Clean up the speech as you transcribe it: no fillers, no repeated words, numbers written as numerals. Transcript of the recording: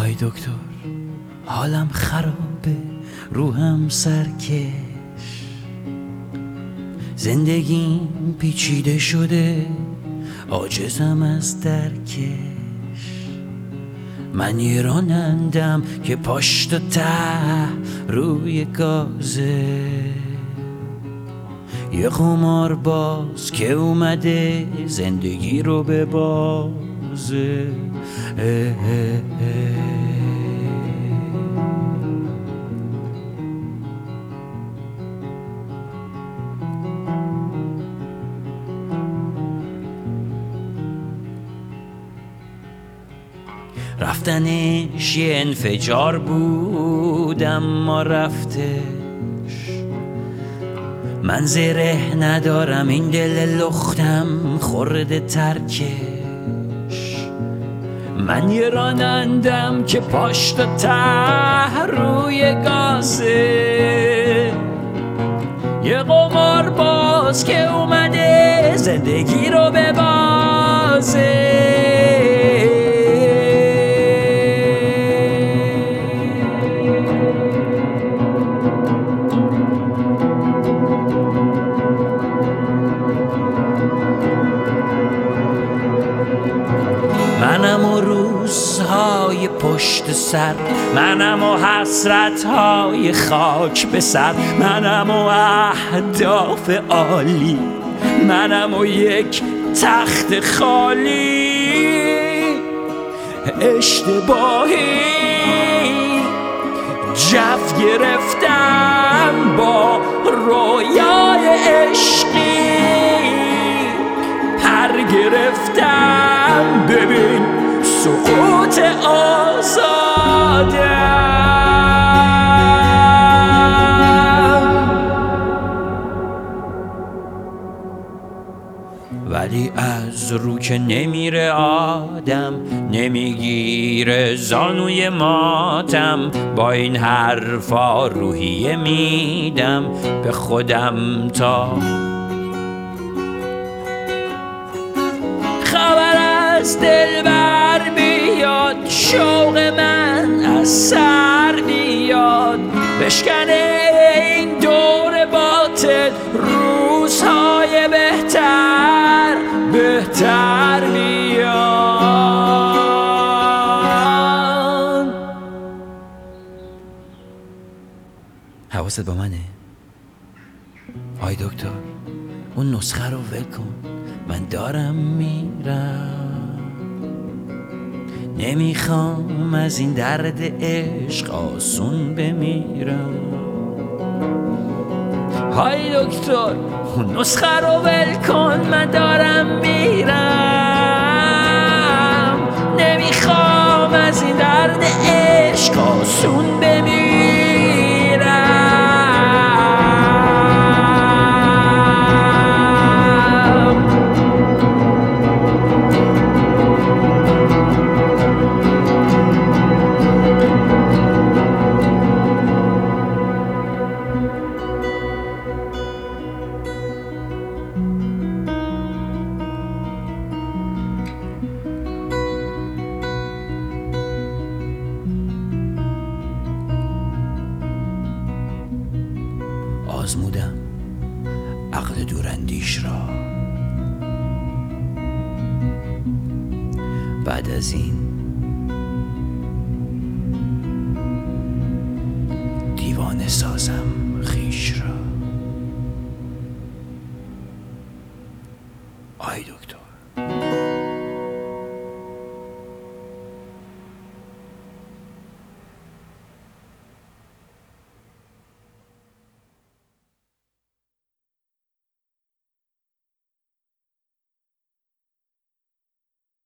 آی دکتر، حالم خرابه، روحم سرکش، زندگیم پیچیده شده، عاجزم از درکش. من یه رانندم که پشت و ته روی گازه، یه قمار باز که اومده زندگی رو به بازه. رفتنش یه انفجار بود اما رفتش. من زره ندارم، این دل لختم خورده ترکش. من یه رانندم که پشت و ته روی گازه، یه قمار باز که اومده زندگی رو به بازه. منم و روزهای پشت سر، منم و حسرتهای خاک به سر، منم و اهداف عالی، منم و یک تخت خالی. اشتباهی جف گرفتم با رویای عشقی، پر گرفتم ببین سقوط آزادم. ولی از رو که نمیره آدم، نمیگیره زانوی ماتم. با این حرفا روحیه میدم به خودم تا خبر از دل بر بیاد، شوق من از سر بیاد، بشکنه این دور باطل روزهای بهتر بیاد. حواست با منه؟ آی دکتر، اون نسخه رو ول کن، من دارم میرم. نمیخوام از این درد عشق آسون بمیرم. های دکتر، اون نسخه رو ول کن، من دارم میرم. نمیخوام از این درد عشق آسون بمیرم. آزمودم عقل دوراندیش را، بعد از این دیوانه سازم خویش را. آی دکتر.